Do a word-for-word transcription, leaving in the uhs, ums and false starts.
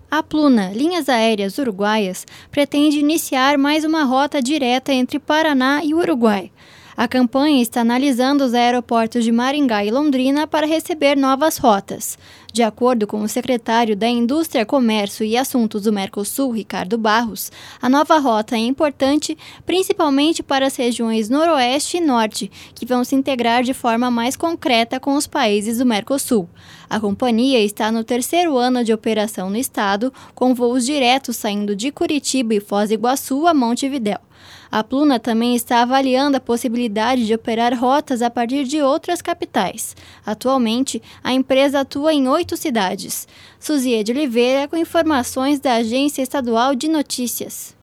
A Pluna, Linhas Aéreas Uruguaias, pretende iniciar mais uma rota direta entre Paraná e Uruguai. A campanha está analisando os aeroportos de Maringá e Londrina para receber novas rotas. De acordo com o secretário da Indústria, Comércio e Assuntos do Mercosul, Ricardo Barros, a nova rota é importante principalmente para as regiões Noroeste e Norte, que vão se integrar de forma mais concreta com os países do Mercosul. A companhia está no terceiro ano de operação no estado, com voos diretos saindo de Curitiba e Foz do Iguaçu a Montevidéu. A Pluna também está avaliando a possibilidade de operar rotas a partir de outras capitais. Atualmente, a empresa atua em oito cidades. Suziê de Oliveira, com informações da Agência Estadual de Notícias.